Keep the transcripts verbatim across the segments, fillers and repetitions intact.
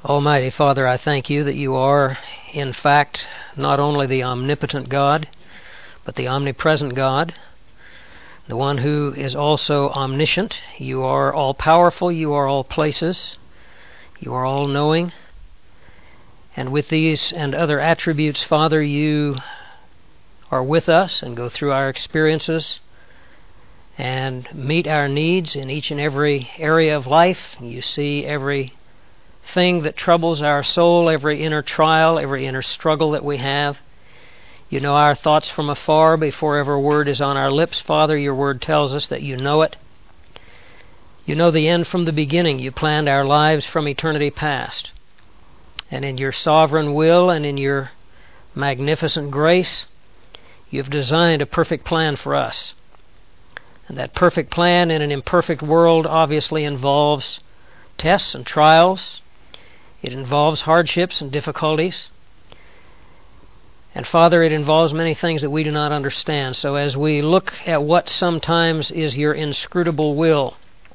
Almighty Father, I thank you that you are, in fact, not only the omnipotent God, but the omnipresent God, the one who is also omniscient. You are all-powerful, you are all places, you are all-knowing. And with these and other attributes, Father, you are with us and go through our experiences and meet our needs in each and every area of life. You see every thing that troubles our soul, every inner trial, every inner struggle that we have. You know our thoughts from afar before ever word is on our lips. Father, your word tells us that you know it. You know the end from the beginning. You planned our lives from eternity past. And in your sovereign will and in your magnificent grace, you've designed a perfect plan for us. And that perfect plan in an imperfect world obviously involves tests and trials. It involves hardships and difficulties. And Father, it involves many things that we do not understand. So as we look at what sometimes is your inscrutable will,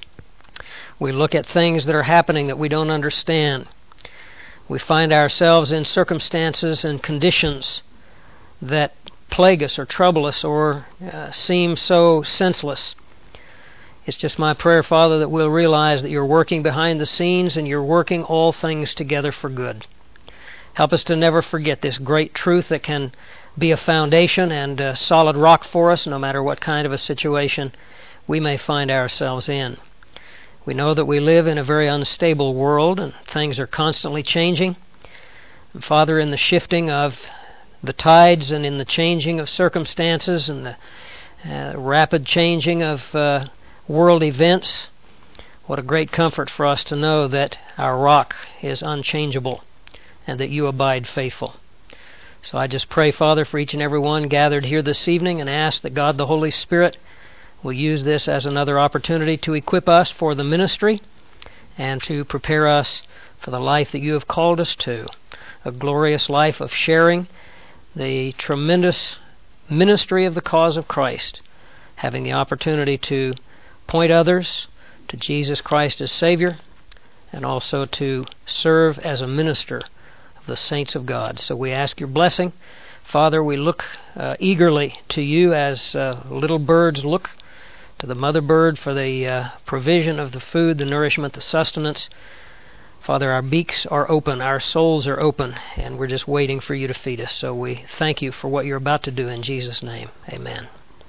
we look at things that are happening that we don't understand. We find ourselves in circumstances and conditions that plague us or trouble us or uh, seem so senseless. It's just my prayer, Father, that we'll realize that you're working behind the scenes and you're working all things together for good. Help us to never forget this great truth that can be a foundation and a solid rock for us no matter what kind of a situation we may find ourselves in. We know that we live in a very unstable world and things are constantly changing. And Father, in the shifting of the tides and in the changing of circumstances and the uh, rapid changing of uh, world events, what a great comfort for us to know that our rock is unchangeable and that you abide faithful. So I just pray, Father, for each and every one gathered here this evening and ask that God the Holy Spirit will use this as another opportunity to equip us for the ministry and to prepare us for the life that you have called us to, a glorious life of sharing the tremendous ministry of the cause of Christ, having the opportunity to point others to Jesus Christ as Savior, and also to serve as a minister of the saints of God. So we ask your blessing. Father, we look uh, eagerly to you as uh, little birds look to the mother bird for the uh, provision of the food, the nourishment, the sustenance. Father, our beaks are open, our souls are open, and we're just waiting for you to feed us. So we thank you for what you're about to do in Jesus' name. Amen.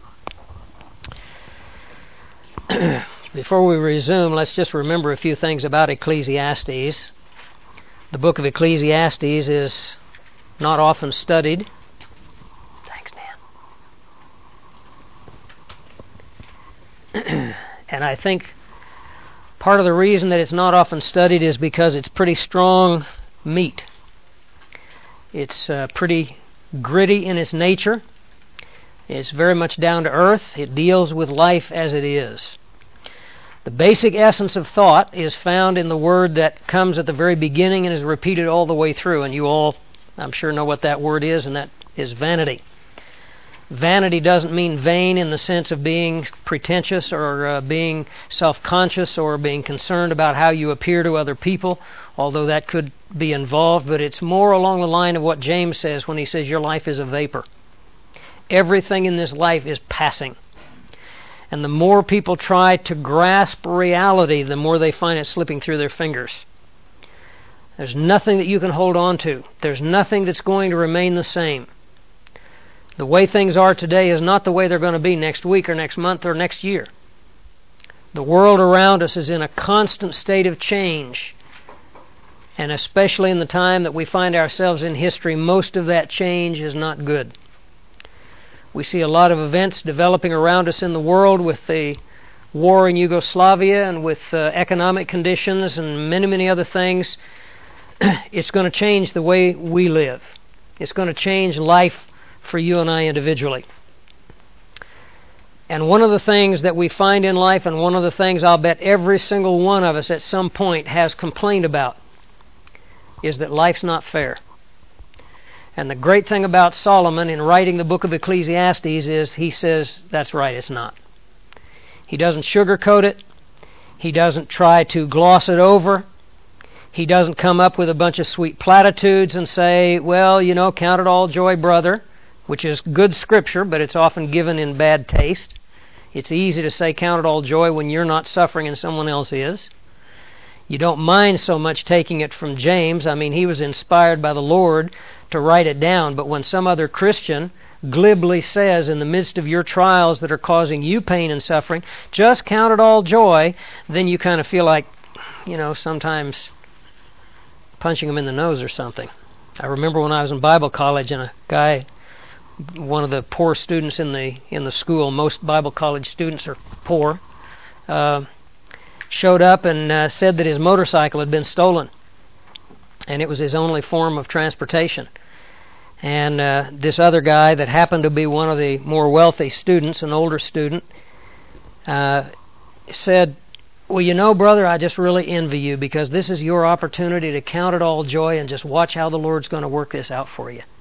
Before we resume, let's just remember a few things about Ecclesiastes. The book of Ecclesiastes is not often studied. Thanks, Dan. And I think part of the reason that it's not often studied is because it's pretty strong meat. It's uh, pretty gritty in its nature. It's very much down to earth. It deals with life as it is. The basic essence of thought is found in the word that comes at the very beginning and is repeated all the way through. And you all, I'm sure, know what that word is, and that is vanity. Vanity doesn't mean vain in the sense of being pretentious or uh, being self-conscious or being concerned about how you appear to other people, although that could be involved. But it's more along the line of what James says when he says your life is a vapor. Everything in this life is passing. And the more people try to grasp reality, the more they find it slipping through their fingers. There's nothing that you can hold on to. There's nothing that's going to remain the same. The way things are today is not the way they're going to be next week or next month or next year. The world around us is in a constant state of change. And especially in the time that we find ourselves in history, most of that change is not good. We see a lot of events developing around us in the world with the war in Yugoslavia and with uh, economic conditions and many, many other things. It's going to change the way we live. It's going to change life for you and I individually. And one of the things that we find in life, and one of the things I'll bet every single one of us at some point has complained about, is that life's not fair. And the great thing about Solomon in writing the book of Ecclesiastes is he says, that's right, it's not. He doesn't sugarcoat it. He doesn't try to gloss it over. He doesn't come up with a bunch of sweet platitudes and say, well, you know, count it all joy, brother, which is good scripture, but it's often given in bad taste. It's easy to say count it all joy when you're not suffering and someone else is. You don't mind so much taking it from James. I mean, he was inspired by the Lord to write it down, but when some other Christian glibly says in the midst of your trials that are causing you pain and suffering, just count it all joy, then you kind of feel like, you know, sometimes punching them in the nose or something. I remember when I was in Bible college and a guy, one of the poor students in the in the school, most Bible college students are poor, uh, showed up and uh, said that his motorcycle had been stolen, and it was his only form of transportation. And uh, this other guy that happened to be one of the more wealthy students, an older student, uh, said, well, you know, brother, I just really envy you because this is your opportunity to count it all joy and just watch how the Lord's going to work this out for you.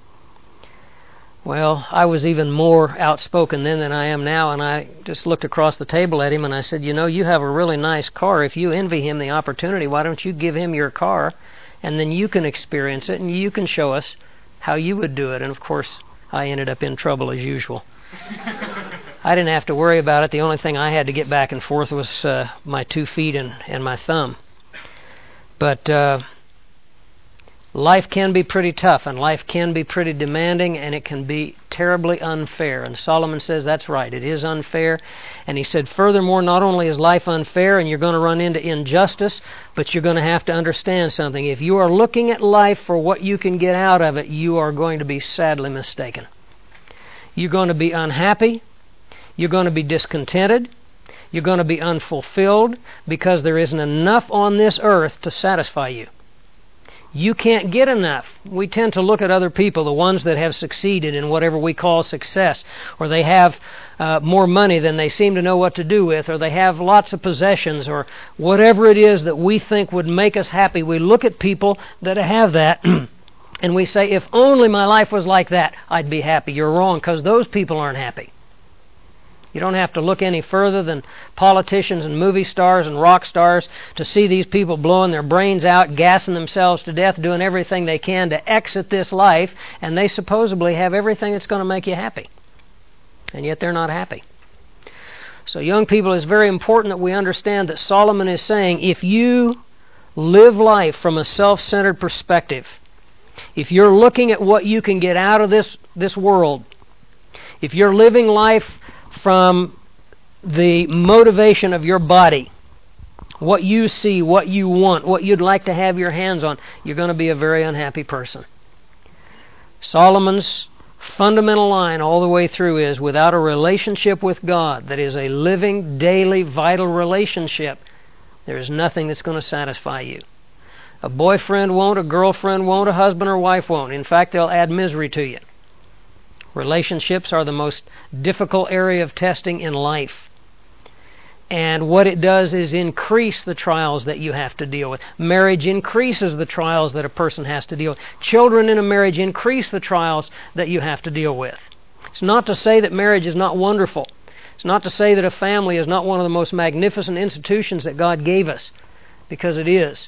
Well, I was even more outspoken then than I am now, and I just looked across the table at him and I said, you know, you have a really nice car. If you envy him the opportunity, why don't you give him your car, and then you can experience it and you can show us how you would do it. And of course, I ended up in trouble as usual. I didn't have to worry about it. The only thing I had to get back and forth was uh, my two feet and, and my thumb. But uh, life can be pretty tough, and life can be pretty demanding, and it can be terribly unfair. And Solomon says that's right. It is unfair. And he said, furthermore, not only is life unfair and you're going to run into injustice, but you're going to have to understand something. If you are looking at life for what you can get out of it, you are going to be sadly mistaken. You're going to be unhappy. You're going to be discontented. You're going to be unfulfilled because there isn't enough on this earth to satisfy you. You can't get enough. We tend to look at other people, the ones that have succeeded in whatever we call success, or they have uh, more money than they seem to know what to do with, or they have lots of possessions, or whatever it is that we think would make us happy. We look at people that have that and we say, if only my life was like that, I'd be happy. You're wrong, because those people aren't happy. You don't have to look any further than politicians and movie stars and rock stars to see these people blowing their brains out, gassing themselves to death, doing everything they can to exit this life, and they supposedly have everything that's going to make you happy. And yet they're not happy. So young people, it's very important that we understand that Solomon is saying, if you live life from a self-centered perspective, if you're looking at what you can get out of this, this world, if you're living life from the motivation of your body, what you see, what you want, what you'd like to have your hands on, you're going to be a very unhappy person. Solomon's fundamental line all the way through is, without a relationship with God that is a living, daily, vital relationship, there is nothing that's going to satisfy you. A boyfriend won't, a girlfriend won't, a husband or wife won't. In fact, they'll add misery to you. Relationships are the most difficult area of testing in life. And what it does is increase the trials that you have to deal with. Marriage increases the trials that a person has to deal with. Children in a marriage increase the trials that you have to deal with. It's not to say that marriage is not wonderful. It's not to say that a family is not one of the most magnificent institutions that God gave us, because it is.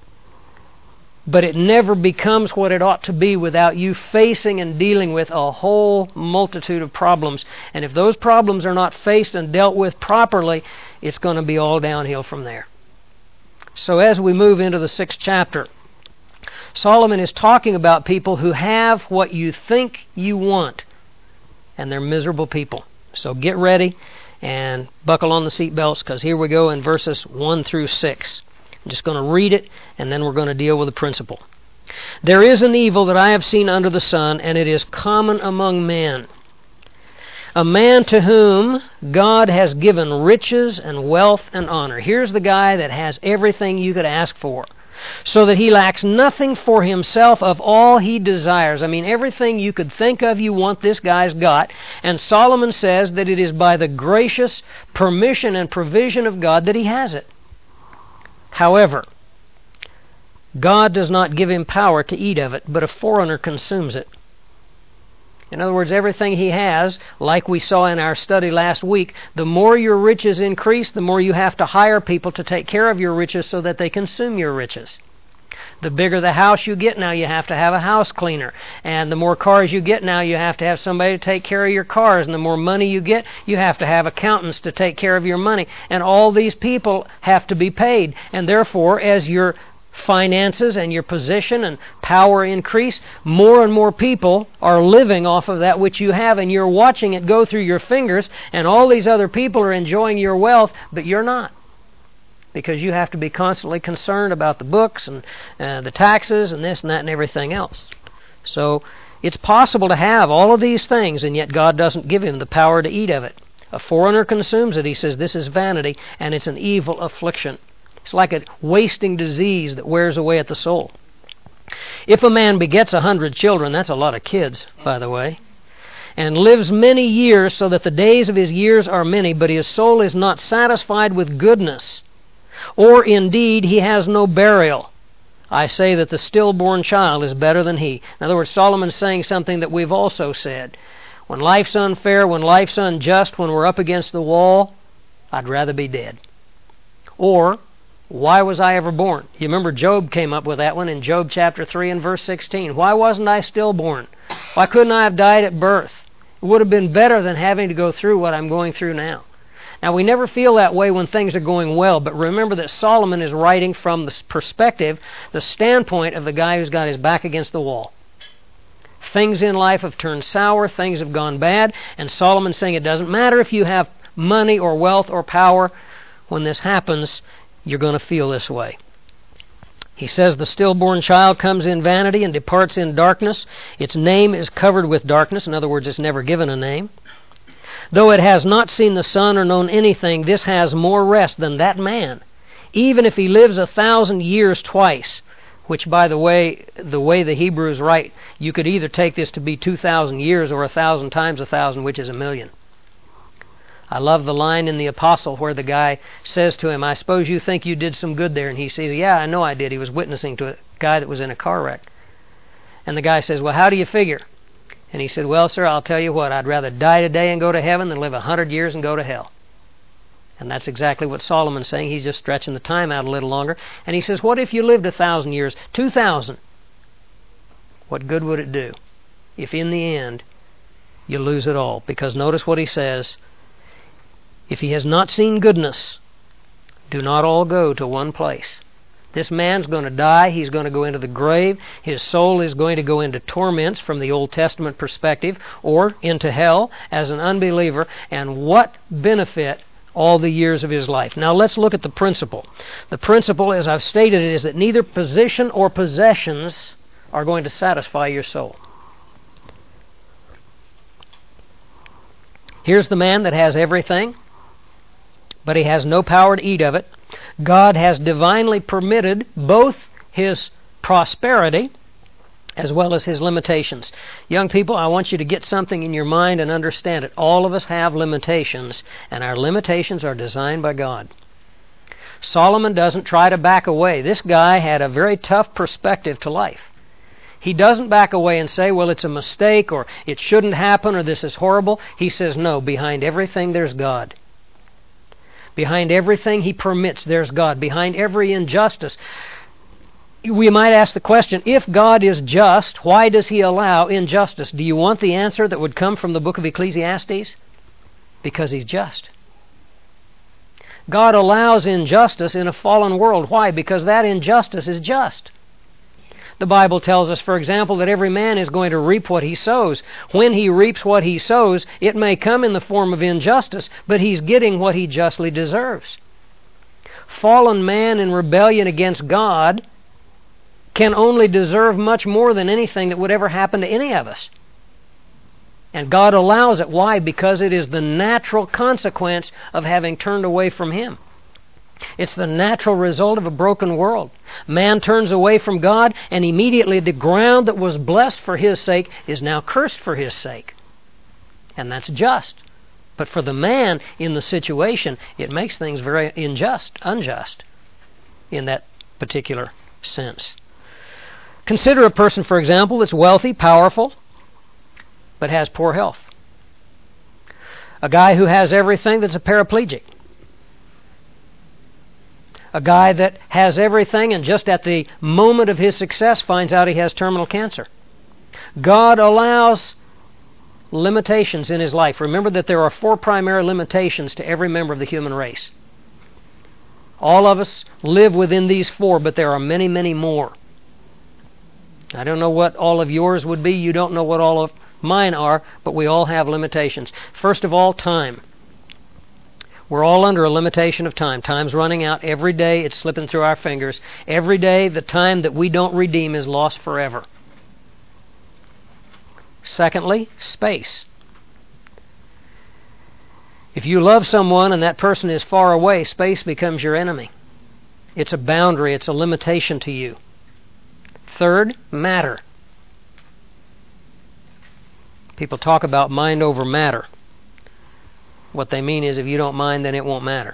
But it never becomes what it ought to be without you facing and dealing with a whole multitude of problems. And if those problems are not faced and dealt with properly, it's going to be all downhill from there. So as we move into the sixth chapter, Solomon is talking about people who have what you think you want, and they're miserable people. So get ready and buckle on the seatbelts, because here we go in verses one through six. I'm just going to read it, and then we're going to deal with the principle. There is an evil that I have seen under the sun, and it is common among men. A man to whom God has given riches and wealth and honor. Here's the guy that has everything you could ask for, so that he lacks nothing for himself of all he desires. I mean, everything you could think of you want, this guy's got. And Solomon says that it is by the gracious permission and provision of God that he has it. However, God does not give him power to eat of it, but a foreigner consumes it. In other words, everything he has, like we saw in our study last week, the more your riches increase, the more you have to hire people to take care of your riches so that they consume your riches. The bigger the house you get, now you have to have a house cleaner. And the more cars you get, now you have to have somebody to take care of your cars. And the more money you get, you have to have accountants to take care of your money. And all these people have to be paid. And therefore, as your finances and your position and power increase, more and more people are living off of that which you have, and you're watching it go through your fingers, and all these other people are enjoying your wealth, but you're not. Because you have to be constantly concerned about the books and uh, the taxes and this and that and everything else. So it's possible to have all of these things, and yet God doesn't give him the power to eat of it. A foreigner consumes it. He says this is vanity, and it's an evil affliction. It's like a wasting disease that wears away at the soul. If a man begets a hundred children, that's a lot of kids, by the way, and lives many years so that the days of his years are many, but his soul is not satisfied with goodness, or indeed he has no burial, I say that the stillborn child is better than he. In other words, Solomon's saying something that we've also said. When life's unfair, when life's unjust, when we're up against the wall, I'd rather be dead. Or, why was I ever born? You remember Job came up with that one in Job chapter three and verse sixteen. Why wasn't I stillborn? Why couldn't I have died at birth? It would have been better than having to go through what I'm going through now. Now, we never feel that way when things are going well, but remember that Solomon is writing from the perspective, the standpoint of the guy who's got his back against the wall. Things in life have turned sour, things have gone bad, and Solomon's saying it doesn't matter if you have money or wealth or power. When this happens, you're going to feel this way. He says the stillborn child comes in vanity and departs in darkness. Its name is covered with darkness. In other words, it's never given a name. Though it has not seen the sun or known anything, this has more rest than that man, even if he lives a thousand years twice, which, by the way, the way the Hebrews write, you could either take this to be two thousand years or a thousand times a thousand, which is a million. I love the line in the Apostle where the guy says to him, I suppose you think you did some good there. And he says, yeah, I know I did. He was witnessing to a guy that was in a car wreck. And the guy says, well, how do you figure? And he said, well, sir, I'll tell you what, I'd rather die today and go to heaven than live a hundred years and go to hell. And that's exactly what Solomon's saying. He's just stretching the time out a little longer. And he says, what if you lived a thousand years, two thousand? What good would it do if in the end you lose it all? Because notice what he says, if he has not seen goodness, do not all go to one place. This man's going to die. He's going to go into the grave. His soul is going to go into torments from the Old Testament perspective, or into hell as an unbeliever. And what benefit all the years of his life? Now let's look at the principle. The principle, as I've stated, is that neither position or possessions are going to satisfy your soul. Here's the man that has everything, but he has no power to eat of it. God has divinely permitted both his prosperity as well as his limitations. Young people, I want you to get something in your mind and understand it. All of us have limitations, and our limitations are designed by God. Solomon doesn't try to back away. This guy had a very tough perspective to life. He doesn't back away and say, well, it's a mistake, or it shouldn't happen, or this is horrible. He says, no, behind everything there's God. Behind everything he permits, there's God. Behind every injustice. We might ask the question, if God is just, why does he allow injustice? Do you want the answer that would come from the book of Ecclesiastes? Because he's just. God allows injustice in a fallen world. Why? Because that injustice is just. The Bible tells us, for example, that every man is going to reap what he sows. When he reaps what he sows, it may come in the form of injustice, but he's getting what he justly deserves. Fallen man in rebellion against God can only deserve much more than anything that would ever happen to any of us. And God allows it. Why? Because it is the natural consequence of having turned away from him. It's the natural result of a broken world. Man turns away from God, and immediately the ground that was blessed for his sake is now cursed for his sake. And that's just. But for the man in the situation, it makes things very unjust, unjust in that particular sense. Consider a person, for example, that's wealthy, powerful, but has poor health. A guy who has everything that's a paraplegic. A guy that has everything and just at the moment of his success finds out he has terminal cancer. God allows limitations in his life. Remember that there are four primary limitations to every member of the human race. All of us live within these four, but there are many, many more. I don't know what all of yours would be. You don't know what all of mine are, but we all have limitations. First of all, time. We're all under a limitation of time. Time's running out every day. It's slipping through our fingers. Every day, the time that we don't redeem is lost forever. Secondly, space. If you love someone and that person is far away, space becomes your enemy. It's a boundary. It's a limitation to you. Third, matter. People talk about mind over matter. What they mean is if you don't mind, then it won't matter.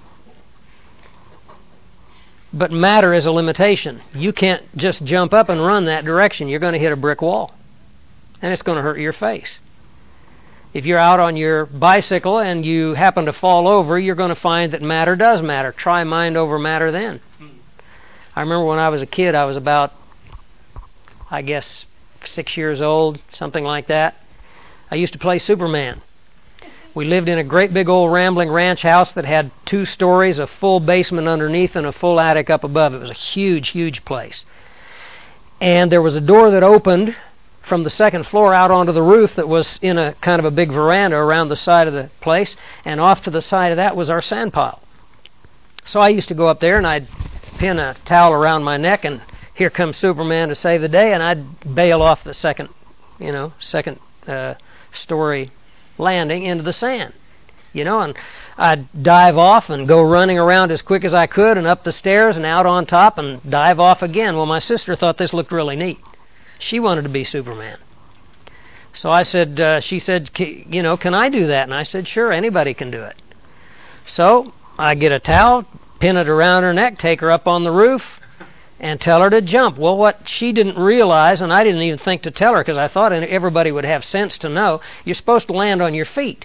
But matter is a limitation. You can't just jump up and run that direction. You're going to hit a brick wall. And it's going to hurt your face. If you're out on your bicycle and you happen to fall over, you're going to find that matter does matter. Try mind over matter then. I remember when I was a kid, I was about, I guess, six years old, something like that. I used to play Superman. We lived in a great big old rambling ranch house that had two stories, a full basement underneath, and a full attic up above. It was a huge, huge place. And there was a door that opened from the second floor out onto the roof that was in a kind of a big veranda around the side of the place, and off to the side of that was our sand pile. So I used to go up there and I'd pin a towel around my neck, and here comes Superman to save the day, and I'd bail off the second, you know, second uh, story landing into the sand. You know, and I'd dive off and go running around as quick as I could and up the stairs and out on top and dive off again. Well, my sister thought this looked really neat. She wanted to be Superman. So I said, uh, she said, you know, can I do that? And I said, sure, anybody can do it. So I get a towel, pin it around her neck, take her up on the roof, and tell her to jump. Well, what she didn't realize, and I didn't even think to tell her because I thought everybody would have sense to know, you're supposed to land on your feet.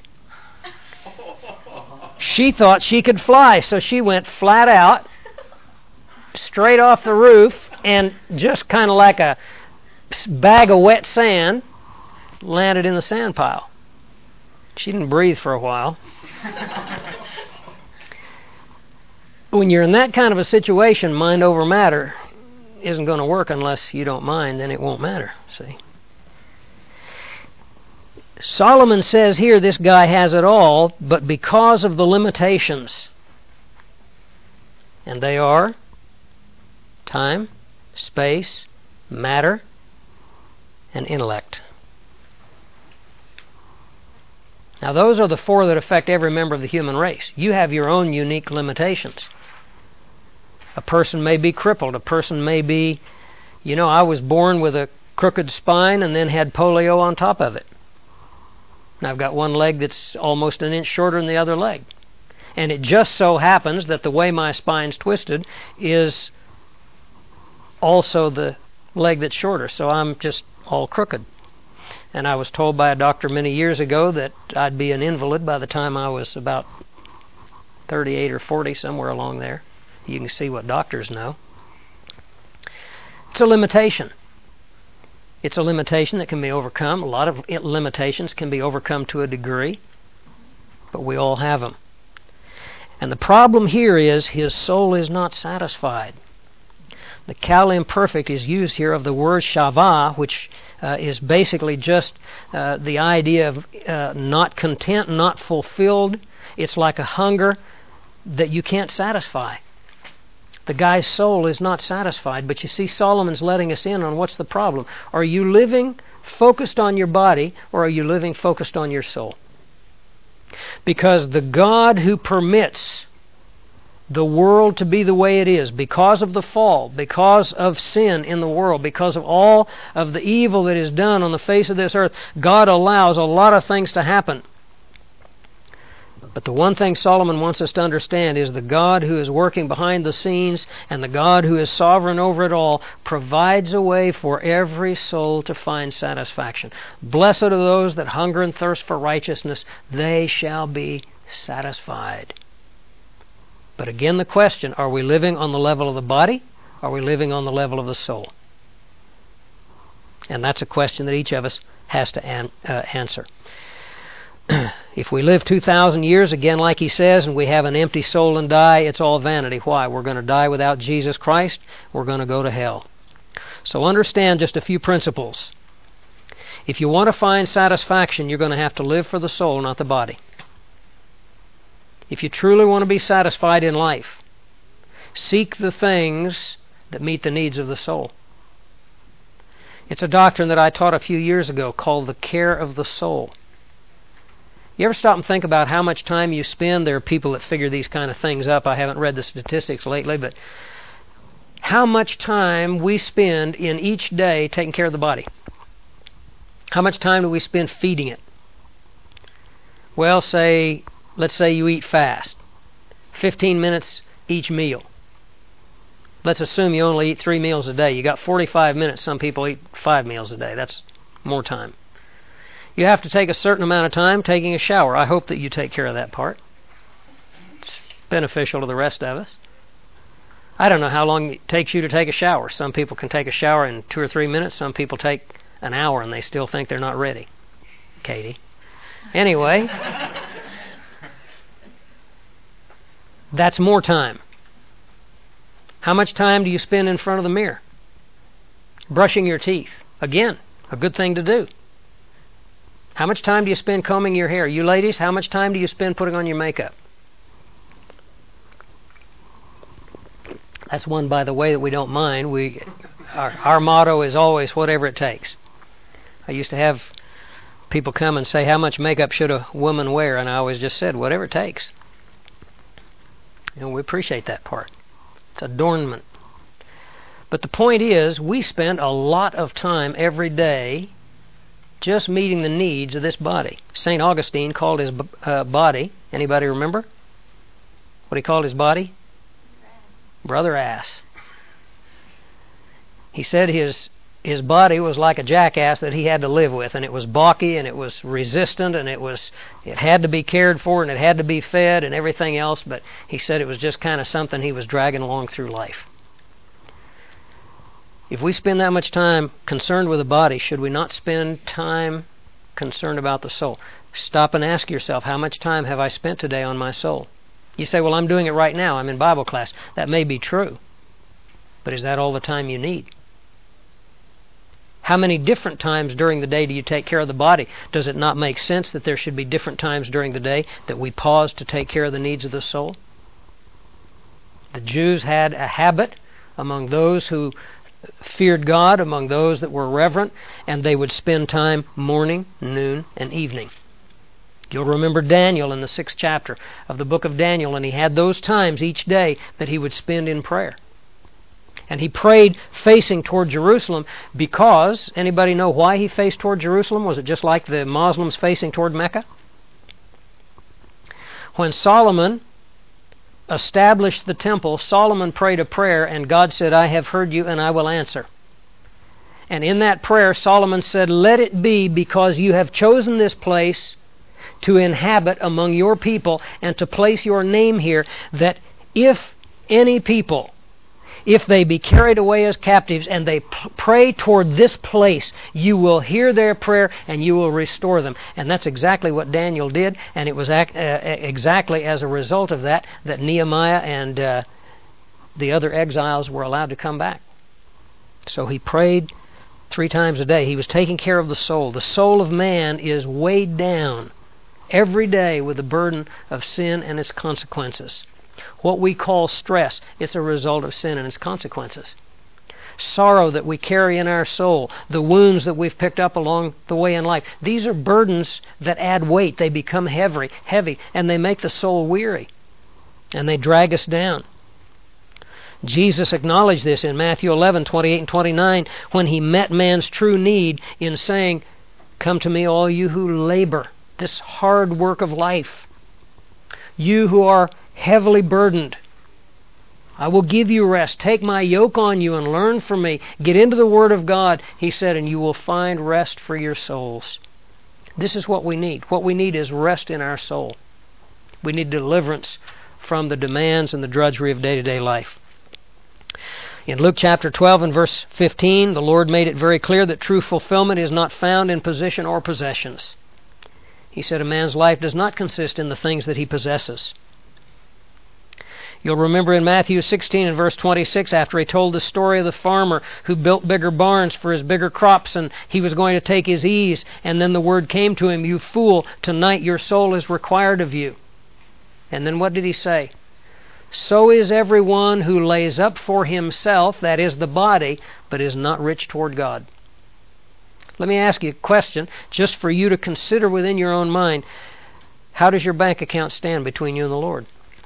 She thought she could fly, so she went flat out, straight off the roof, and just kind of like a bag of wet sand, landed in the sand pile. She didn't breathe for a while. When you're in that kind of a situation, mind over matter isn't going to work unless you don't mind, then it won't matter, see. Solomon says here this guy has it all, but because of the limitations, and they are time, space, matter, and intellect. Now those are the four that affect every member of the human race. You have your own unique limitations. A person may be crippled. A person may be, you know, I was born with a crooked spine and then had polio on top of it. And I've got one leg that's almost an inch shorter than the other leg. And it just so happens that the way my spine's twisted is also the leg that's shorter. So I'm just all crooked. And I was told by a doctor many years ago that I'd be an invalid by the time I was about thirty-eight or forty, somewhere along there. You can see what doctors know. It's a limitation. It's a limitation that can be overcome. A lot of limitations can be overcome to a degree, but we all have them. And the problem here is his soul is not satisfied. The Cal imperfect is used here of the word shavah, which uh, is basically just uh, the idea of uh, not content, not fulfilled. It's like a hunger that you can't satisfy. The guy's soul is not satisfied, but you see Solomon's letting us in on what's the problem. Are you living focused on your body, or are you living focused on your soul? Because the God who permits the world to be the way it is, because of the fall, because of sin in the world, because of all of the evil that is done on the face of this earth, God allows a lot of things to happen. But the one thing Solomon wants us to understand is the God who is working behind the scenes and the God who is sovereign over it all provides a way for every soul to find satisfaction. Blessed are those that hunger and thirst for righteousness. They shall be satisfied. But again, the question, are we living on the level of the body? Are we living on the level of the soul? And that's a question that each of us has to an, uh, answer. If we live two thousand years, again, like he says, and we have an empty soul and die, it's all vanity. Why? We're going to die without Jesus Christ. We're going to go to hell. So understand just a few principles. If you want to find satisfaction, you're going to have to live for the soul, not the body. If you truly want to be satisfied in life, seek the things that meet the needs of the soul. It's a doctrine that I taught a few years ago called the care of the soul. You ever stop and think about how much time you spend? There are people that figure these kind of things up. I haven't read the statistics lately, but how much time we spend in each day taking care of the body. How much time do we spend feeding it? Well, say, let's say you eat fast. fifteen minutes each meal. Let's assume you only eat three meals a day. You got forty-five minutes. Some people eat five meals a day. That's more time. You have to take a certain amount of time taking a shower. I hope that you take care of that part. It's beneficial to the rest of us. I don't know how long it takes you to take a shower. Some people can take a shower in two or three minutes. Some people take an hour and they still think they're not ready. Katie. Anyway, that's more time. How much time do you spend in front of the mirror? Brushing your teeth. Again, a good thing to do. How much time do you spend combing your hair? You ladies, how much time do you spend putting on your makeup? That's one, by the way, that we don't mind. We, our, our motto is always whatever it takes. I used to have people come and say, how much makeup should a woman wear? And I always just said, whatever it takes. And we appreciate that part. It's adornment. But the point is, we spend a lot of time every day just meeting the needs of this body. Saint Augustine called his uh, body, anybody remember what he called his body? Brother Ass. He said his his body was like a jackass that he had to live with, and it was balky, and it was resistant, and it was it had to be cared for, and it had to be fed, and everything else, but he said it was just kind of something he was dragging along through life. If we spend that much time concerned with the body, should we not spend time concerned about the soul? Stop and ask yourself, how much time have I spent today on my soul? You say, well, I'm doing it right now. I'm in Bible class. That may be true. But is that all the time you need? How many different times during the day do you take care of the body? Does it not make sense that there should be different times during the day that we pause to take care of the needs of the soul? The Jews had a habit among those who feared God, among those that were reverent, and they would spend time morning, noon, and evening. You'll remember Daniel in the sixth chapter of the book of Daniel, and he had those times each day that he would spend in prayer. And he prayed facing toward Jerusalem because, anybody know why he faced toward Jerusalem? Was it just like the Muslims facing toward Mecca? When Solomon established the temple, Solomon prayed a prayer, and God said, I have heard you and I will answer. And in that prayer, Solomon said, let it be because you have chosen this place to inhabit among your people and to place your name here, that if any people, if they be carried away as captives and they p- pray toward this place, you will hear their prayer and you will restore them. And that's exactly what Daniel did, and it was ac- uh, exactly as a result of that that Nehemiah and uh, the other exiles were allowed to come back. So he prayed three times a day. He was taking care of the soul. The soul of man is weighed down every day with the burden of sin and its consequences. What we call stress, it's a result of sin and its consequences. Sorrow that we carry in our soul, the wounds that we've picked up along the way in life, these are burdens that add weight. They become heavy, heavy, and they make the soul weary, and they drag us down. Jesus acknowledged this in Matthew eleven, twenty-eight and twenty-nine, when he met man's true need in saying, come to me, all you who labor, this hard work of life, you who are heavily burdened, I will give you rest. Take my yoke on you and learn from me. Get into the Word of God, he said, and you will find rest for your souls. This is what we need. What we need is rest in our soul. We need deliverance from the demands and the drudgery of day-to-day life. In Luke chapter twelve and verse fifteen, the Lord made it very clear that true fulfillment is not found in position or possessions. He said a man's life does not consist in the things that he possesses. You'll remember in Matthew sixteen and verse twenty-six, after he told the story of the farmer who built bigger barns for his bigger crops and he was going to take his ease, and then the word came to him, "You fool, tonight your soul is required of you." And then what did he say? "So is everyone who lays up for himself," that is the body, "but is not rich toward God." Let me ask you a question, just for you to consider within your own mind. How does your bank account stand between you and the Lord?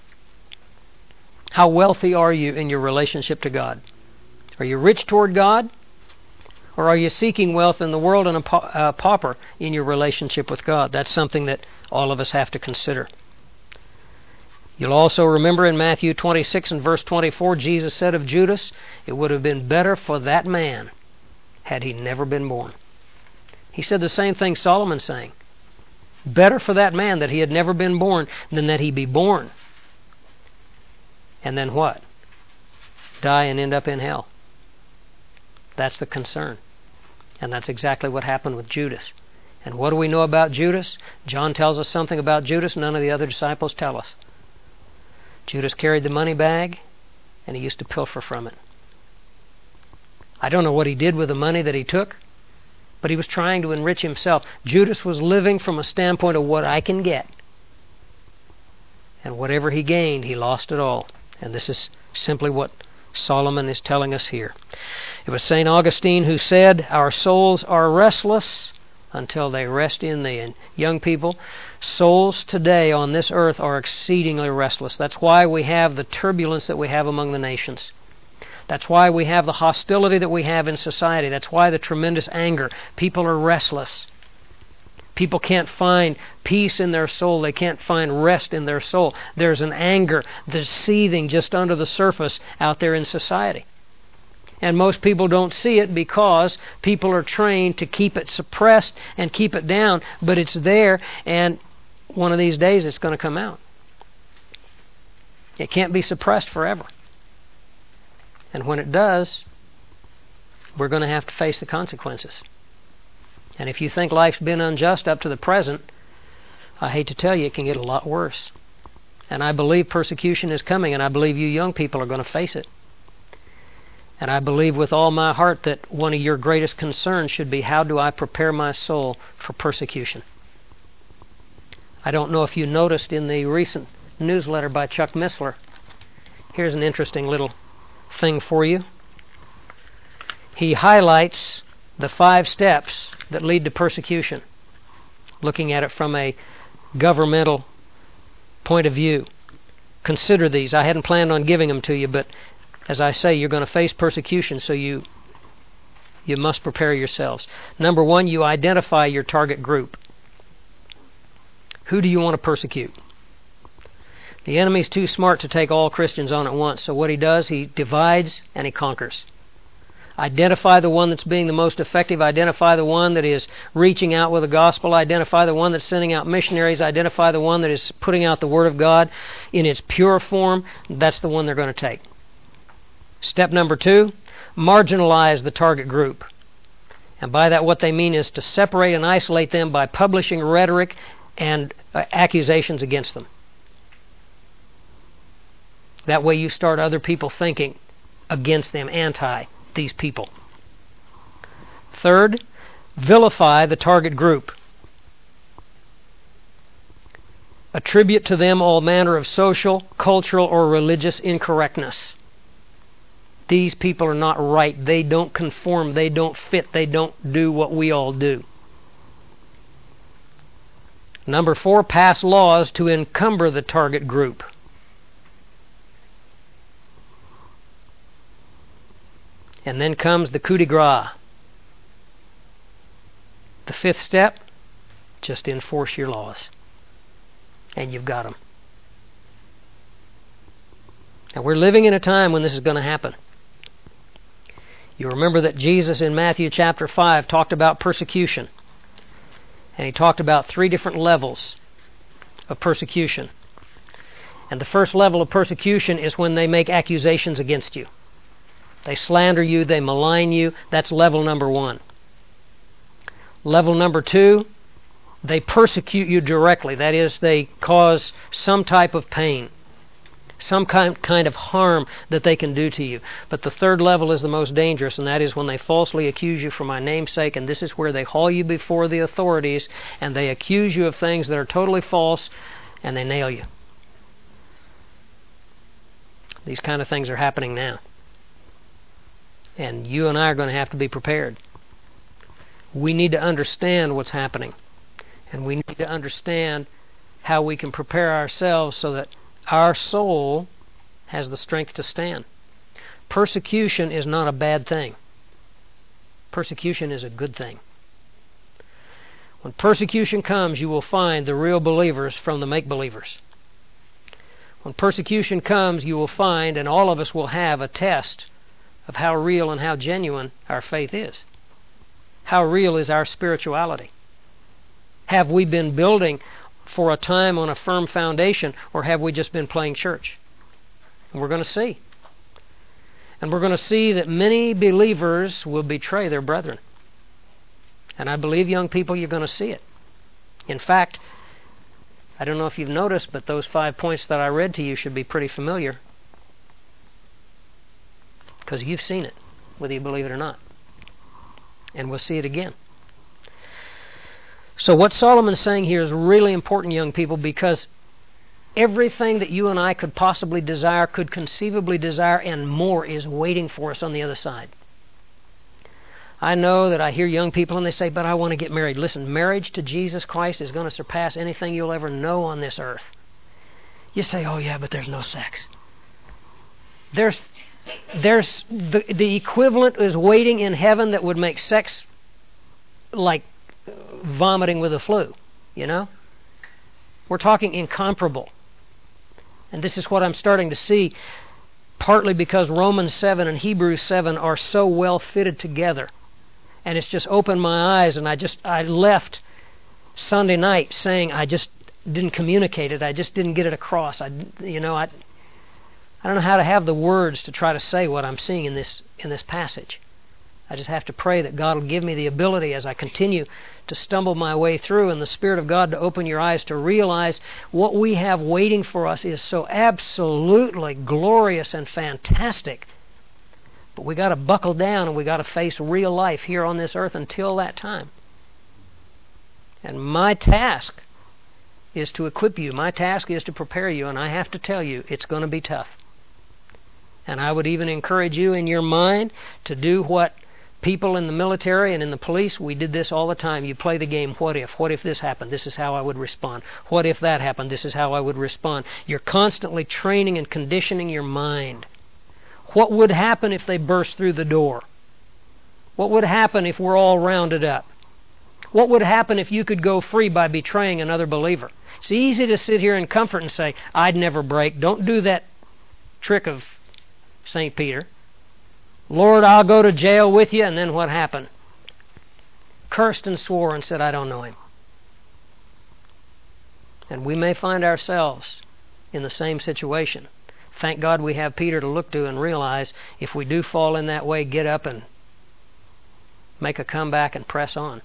How wealthy are you in your relationship to God? Are you rich toward God? Or are you seeking wealth in the world and a pa- uh, pauper in your relationship with God? That's something that all of us have to consider. You'll also remember in Matthew twenty-six and verse twenty-four, Jesus said of Judas, "It would have been better for that man had he never been born." He said the same thing Solomon's saying. Better for that man that he had never been born than that he be born. And then what? Die and end up in hell. That's the concern. And that's exactly what happened with Judas. And what do we know about Judas? John tells us something about Judas none of the other disciples tell us. Judas carried the money bag, and he used to pilfer from it. I don't know what he did with the money that he took, but he was trying to enrich himself. Judas was living from a standpoint of what I can get. And whatever he gained, he lost it all. And this is simply what Solomon is telling us here. It was Saint Augustine who said, "Our souls are restless until they rest in thee." And young people, souls today on this earth are exceedingly restless. That's why we have the turbulence that we have among the nations. That's why we have the hostility that we have in society. That's why the tremendous anger. People are restless. People can't find peace in their soul. They can't find rest in their soul. There's an anger that's seething just under the surface out there in society. And most people don't see it because people are trained to keep it suppressed and keep it down. But it's there, and one of these days it's going to come out. It can't be suppressed forever. And when it does, we're going to have to face the consequences. And if you think life's been unjust up to the present, I hate to tell you, it can get a lot worse. And I believe persecution is coming, and I believe you young people are going to face it. And I believe with all my heart that one of your greatest concerns should be, how do I prepare my soul for persecution? I don't know if you noticed in the recent newsletter by Chuck Missler, here's an interesting little thing for you. He highlights the five steps that lead to persecution, looking at it from a governmental point of view. Consider these. I hadn't planned on giving them to you, but as I say, you're going to face persecution, so you you must prepare yourselves. Number one, you identify your target group. Who do you want to persecute? The enemy's too smart to take all Christians on at once, so what he does, he divides and he conquers. Identify the one that's being the most effective. Identify the one that is reaching out with the gospel. Identify the one that's sending out missionaries. Identify the one that is putting out the Word of God in its pure form. That's the one they're going to take. Step number two, marginalize the target group. And by that what they mean is to separate and isolate them by publishing rhetoric and uh, accusations against them. That way you start other people thinking against them, anti these people. Third, vilify the target group. Attribute to them all manner of social, cultural, or religious incorrectness. These people are not right. They don't conform. They don't fit. They don't do what we all do. Number four, pass laws to encumber the target group. And then comes the coup de grace. The fifth step, just enforce your laws. And you've got them. Now we're living in a time when this is going to happen. You remember that Jesus in Matthew chapter five talked about persecution. And he talked about three different levels of persecution. And the first level of persecution is when they make accusations against you. They slander you, they malign you. That's level number one. Level number two, they persecute you directly. That is, they cause some type of pain, some kind kind of harm that they can do to you. But the third level is the most dangerous, and that is when they falsely accuse you for my name's sake, and this is where they haul you before the authorities, and they accuse you of things that are totally false, and they nail you. These kind of things are happening now. And you and I are going to have to be prepared. We need to understand what's happening. And we need to understand how we can prepare ourselves so that our soul has the strength to stand. Persecution is not a bad thing. Persecution is a good thing. When persecution comes, you will find the real believers from the make-believers. When persecution comes, you will find, and all of us will have, a test of how real and how genuine our faith is. How real is our spirituality? Have we been building for a time on a firm foundation, or have we just been playing church? And we're going to see. And we're going to see that many believers will betray their brethren. And I believe, young people, you're going to see it. In fact, I don't know if you've noticed, but those five points that I read to you should be pretty familiar. Because you've seen it, whether you believe it or not. And we'll see it again. So what Solomon's saying here is really important, young people, because everything that you and I could possibly desire, could conceivably desire, and more is waiting for us on the other side. I know that I hear young people and they say, but I want to get married. Listen, marriage to Jesus Christ is going to surpass anything you'll ever know on this earth. You say, oh yeah, but there's no sex. There's there's the, the equivalent is waiting in heaven that would make sex like vomiting with the flu, you know? We're talking incomparable. And this is what I'm starting to see, partly because Romans seven and Hebrews seven are so well fitted together. And it's just opened my eyes, and I just I left Sunday night saying I just didn't communicate it. I just didn't get it across. I, you know, I I don't know how to have the words to try to say what I'm seeing in this in this passage. I just have to pray that God will give me the ability as I continue to stumble my way through, and the Spirit of God to open your eyes to realize what we have waiting for us is so absolutely glorious and fantastic. But we got to buckle down and we got to face real life here on this earth until that time. And my task is to equip you. My task is to prepare you, and I have to tell you, it's going to be tough. And I would even encourage you in your mind to do what people in the military and in the police, we did this all the time. You play the game, what if? What if this happened? This is how I would respond. What if that happened? This is how I would respond. You're constantly training and conditioning your mind. What would happen if they burst through the door? What would happen if we're all rounded up? What would happen if you could go free by betraying another believer? It's easy to sit here in comfort and say, I'd never break. Don't do that trick of Saint Peter. Lord, I'll go to jail with you. And then what happened? Cursed and swore and said, I don't know him. And we may find ourselves in the same situation. Thank God we have Peter to look to and realize if we do fall in that way, get up and make a comeback and press on.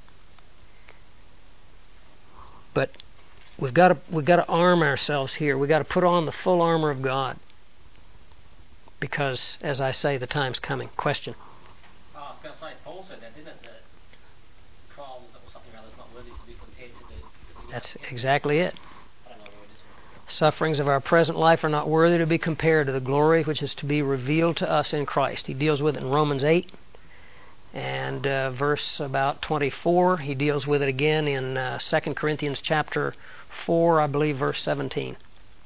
But we've got to we've got to arm ourselves here. We've got to put on the full armor of God. Because, as I say, the time's coming. Question? Oh, I was going to say, Paul said that, didn't it? That trials or something or other is not worthy to be compared to the... That's exactly it. I don't know where it is. Sufferings of our present life are not worthy to be compared to the glory which is to be revealed to us in Christ. He deals with it in Romans eight and uh, verse about twenty-four. He deals with it again in uh, Second Corinthians chapter four, I believe, verse seventeen.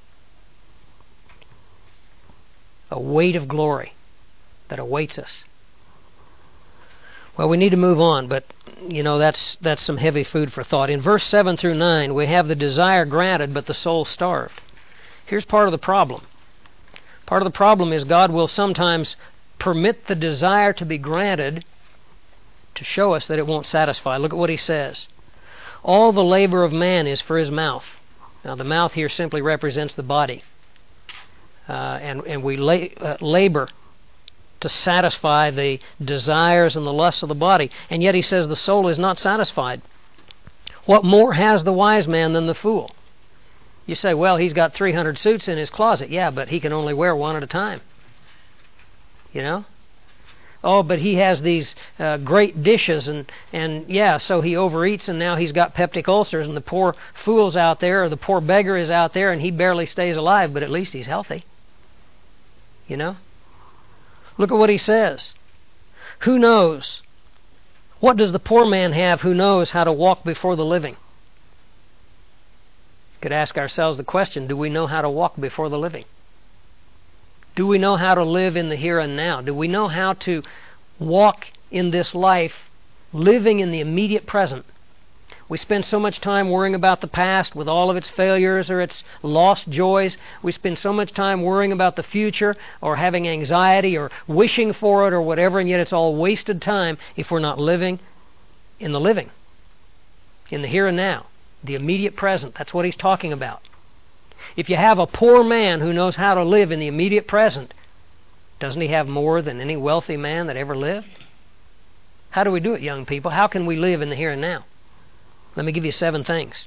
A weight of glory that awaits us. Well, we need to move on, but, you know, that's that's some heavy food for thought. In verse seven through nine, we have the desire granted, but the soul starved. Here's part of the problem. Part of the problem is God will sometimes permit the desire to be granted to show us that it won't satisfy. Look at what he says. All the labor of man is for his mouth. Now, the mouth here simply represents the body. uh, and, and we la- uh, labor to satisfy the desires and the lusts of the body. And yet he says the soul is not satisfied. What more has the wise man than the fool? You say, well, he's got three hundred suits in his closet. Yeah, but he can only wear one at a time. You know? Oh, but he has these uh, great dishes, and, and yeah, so he overeats, and now he's got peptic ulcers, and the poor fool's out there, or the poor beggar is out there, and he barely stays alive, but at least he's healthy. You know? Look at what he says. Who knows? What does the poor man have who knows how to walk before the living? We could ask ourselves the question, do we know how to walk before the living? Do we know how to live in the here and now? Do we know how to walk in this life living in the immediate present? We spend so much time worrying about the past with all of its failures or its lost joys. We spend so much time worrying about the future or having anxiety or wishing for it or whatever, and yet it's all wasted time if we're not living in the living, in the here and now, the immediate present. That's what he's talking about. If you have a poor man who knows how to live in the immediate present, doesn't he have more than any wealthy man that ever lived? How do we do it, young people? How can we live in the here and now? Let me give you seven things.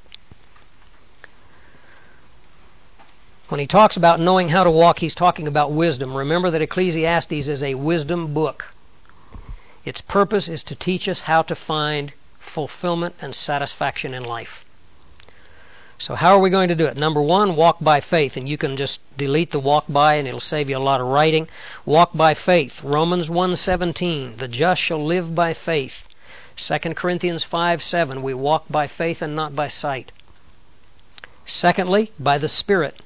When he talks about knowing how to walk, he's talking about wisdom. Remember that Ecclesiastes is a wisdom book. Its purpose is to teach us how to find fulfillment and satisfaction in life. So how are we going to do it? Number one, walk by faith. And you can just delete the walk by and it'll save you a lot of writing. Walk by faith. Romans one seventeen, the just shall live by faith. Second Corinthians five seven, we walk by faith and not by sight. Secondly, by the Spirit.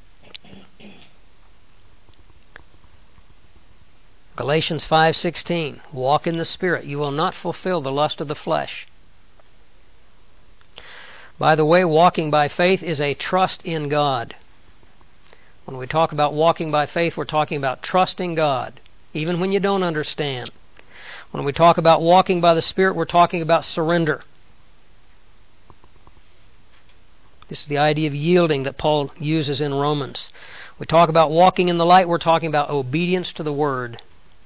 Galatians five sixteen, walk in the Spirit. You will not fulfill the lust of the flesh. By the way, walking by faith is a trust in God. When we talk about walking by faith, we're talking about trusting God, even when you don't understand. When we talk about walking by the Spirit, we're talking about surrender. This is the idea of yielding that Paul uses in Romans. We talk about walking in the light, we're talking about obedience to the Word.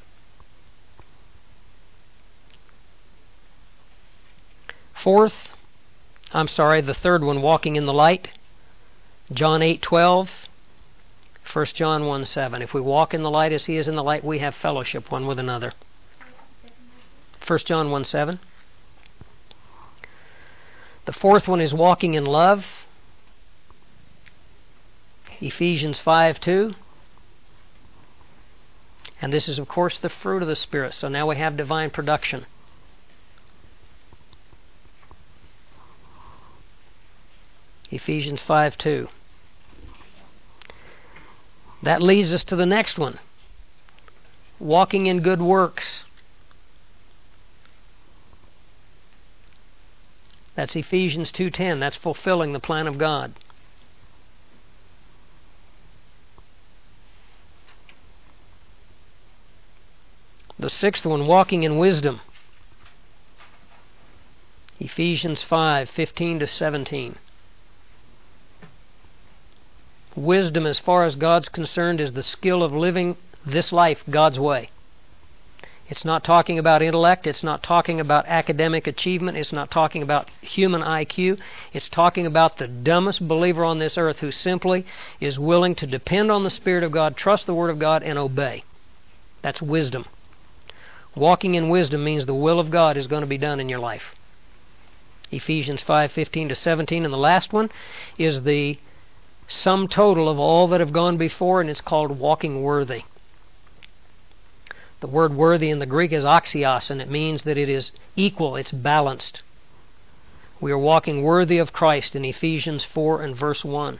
Fourth, I'm sorry, the third one, walking in the light. John eight twelve, First John one seven. If we walk in the light as He is in the light, we have fellowship one with another. First John one seven. The fourth one is walking in love. Ephesians five two. And this is, of course, the fruit of the Spirit. So now we have divine production. Ephesians five two. That leads us to the next one. Walking in good works. That's Ephesians two ten. That's fulfilling the plan of God. The sixth one, walking in wisdom. Ephesians five fifteen to seventeen. Wisdom, as far as God's concerned, is the skill of living this life God's way. It's not talking about intellect. It's not talking about academic achievement. It's not talking about human I Q. It's talking about the dumbest believer on this earth who simply is willing to depend on the Spirit of God, trust the Word of God, and obey. That's wisdom. Walking in wisdom means the will of God is going to be done in your life. Ephesians five fifteen to seventeen. And the last one is the sum total of all that have gone before, and it's called walking worthy. The word worthy in the Greek is axios, and it means that it is equal, it's balanced. We are walking worthy of Christ in Ephesians four and verse one.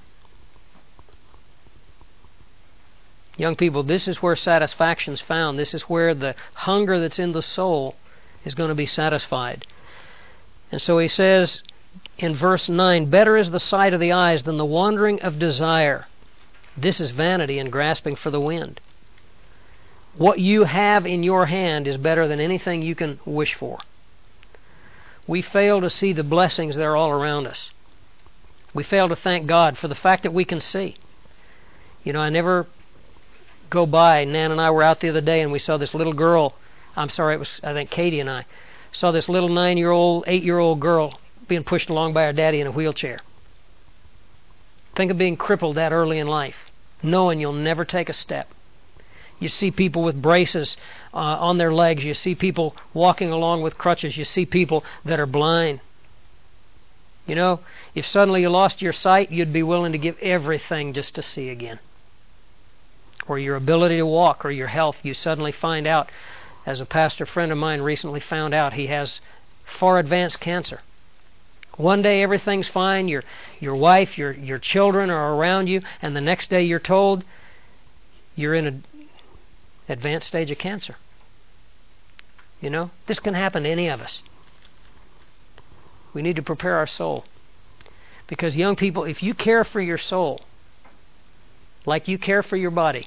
Young people, this is where satisfaction is found. This is where the hunger that's in the soul is going to be satisfied. And so he says in verse nine, better is the sight of the eyes than the wandering of desire. This is vanity and grasping for the wind. What you have in your hand is better than anything you can wish for. We fail to see the blessings that are all around us. We fail to thank God for the fact that we can see. You know, I never go by. Nan and I were out the other day and we saw this little girl. I'm sorry, it was, I think, Katie and I saw this little nine-year-old, eight-year-old girl being pushed along by her daddy in a wheelchair. Think of being crippled that early in life, knowing you'll never take a step. You see people with braces uh, on their legs. You see people walking along with crutches. You see people that are blind. You know, if suddenly you lost your sight, you'd be willing to give everything just to see again. Or your ability to walk, or your health. You suddenly find out, as a pastor friend of mine recently found out, he has far advanced cancer. One day everything's fine, your your wife, your your children are around you, and the next day you're told you're in an advanced stage of cancer. You know, this can happen to any of us. We need to prepare our soul. Because young people, if you care for your soul, like you care for your body,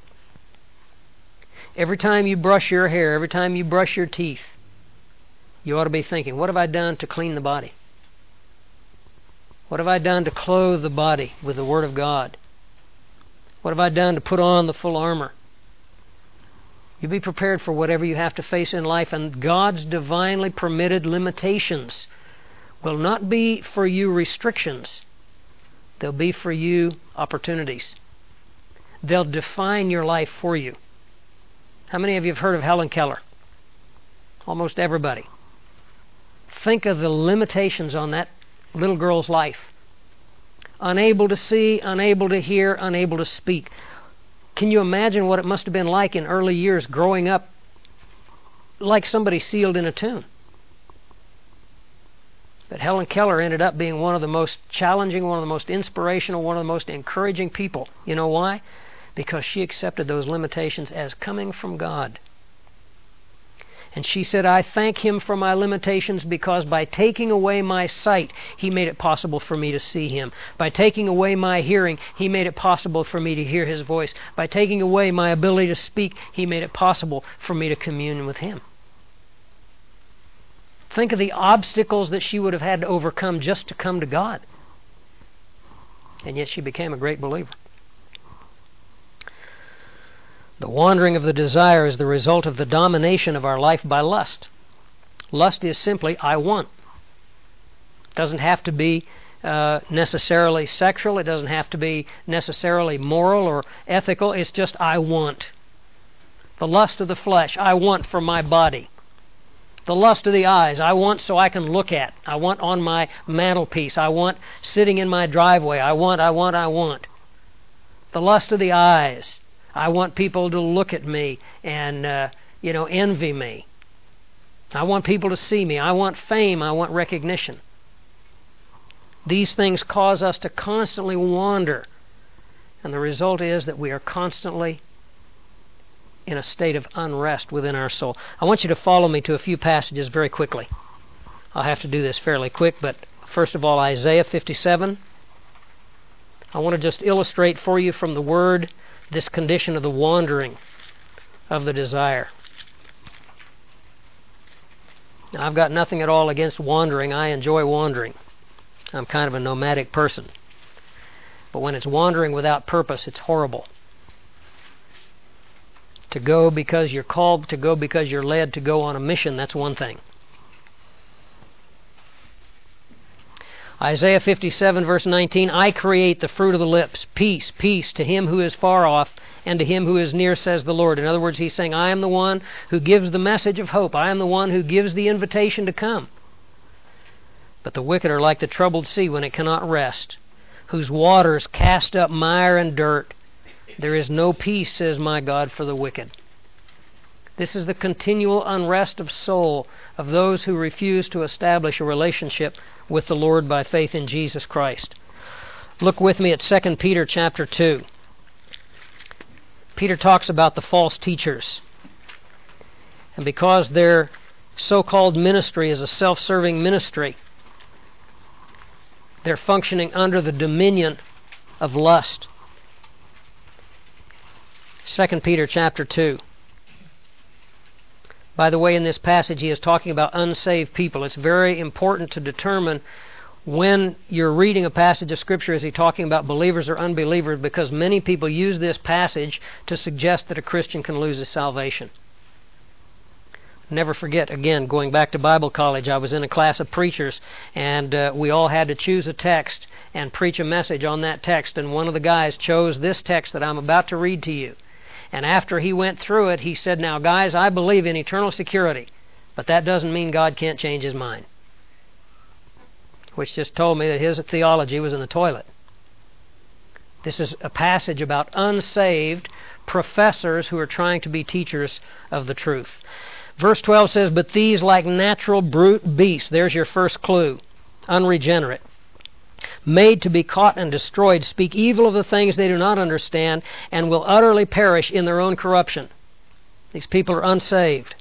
every time you brush your hair, every time you brush your teeth, you ought to be thinking, what have I done to clean the body? What have I done to clothe the body with the Word of God? What have I done to put on the full armor? You be prepared for whatever you have to face in life, and God's divinely permitted limitations will not be for you restrictions. They'll be for you opportunities. They'll define your life for you. How many of you have heard of Helen Keller? Almost everybody. Think of the limitations on that little girl's life. Unable to see, unable to hear, unable to speak. Can you imagine what it must have been like in early years growing up like somebody sealed in a tomb? But Helen Keller ended up being one of the most challenging, one of the most inspirational, one of the most encouraging people. You know why? Because she accepted those limitations as coming from God. And she said, I thank Him for my limitations because by taking away my sight, He made it possible for me to see Him. By taking away my hearing, He made it possible for me to hear His voice. By taking away my ability to speak, He made it possible for me to commune with Him. Think of the obstacles that she would have had to overcome just to come to God. And yet she became a great believer. The wandering of the desire is the result of the domination of our life by lust. Lust is simply, I want. It doesn't have to be uh, necessarily sexual. It doesn't have to be necessarily moral or ethical. It's just, I want. The lust of the flesh, I want for my body. The lust of the eyes, I want so I can look at. I want on my mantelpiece. I want sitting in my driveway. I want, I want, I want. The lust of the eyes, I want people to look at me and, uh, you know, envy me. I want people to see me. I want fame. I want recognition. These things cause us to constantly wander. And the result is that we are constantly in a state of unrest within our soul. I want you to follow me to a few passages very quickly. I'll have to do this fairly quick, but first of all, Isaiah fifty-seven. I want to just illustrate for you from the Word this condition of the wandering of the desire. Now, I've got nothing at all against wandering. I enjoy wandering. I'm kind of a nomadic person. But when it's wandering without purpose, it's horrible. To go because you're called, to go because you're led to go on a mission, that's one thing. Isaiah fifty-seven, verse nineteen, I create the fruit of the lips. Peace, peace to him who is far off and to him who is near, says the Lord. In other words, he's saying, I am the one who gives the message of hope. I am the one who gives the invitation to come. But the wicked are like the troubled sea when it cannot rest, whose waters cast up mire and dirt. There is no peace, says my God, for the wicked. This is the continual unrest of soul of those who refuse to establish a relationship with the Lord by faith in Jesus Christ. Look with me at Second Peter chapter two. Peter talks about the false teachers. And because their so-called ministry is a self-serving ministry, they're functioning under the dominion of lust. Second Peter chapter two. By the way, in this passage he is talking about unsaved people. It's very important to determine when you're reading a passage of Scripture, is he talking about believers or unbelievers? Because many people use this passage to suggest that a Christian can lose his salvation. Never forget, again, going back to Bible college, I was in a class of preachers, and uh, we all had to choose a text and preach a message on that text, and one of the guys chose this text that I'm about to read to you. And after he went through it, he said, "Now, guys, I believe in eternal security, but that doesn't mean God can't change his mind." Which just told me that his theology was in the toilet. This is a passage about unsaved professors who are trying to be teachers of the truth. Verse twelve says, "But these, like natural brute beasts," there's your first clue, unregenerate, "made to be caught and destroyed, speak evil of the things they do not understand, and will utterly perish in their own corruption." These people are unsaved.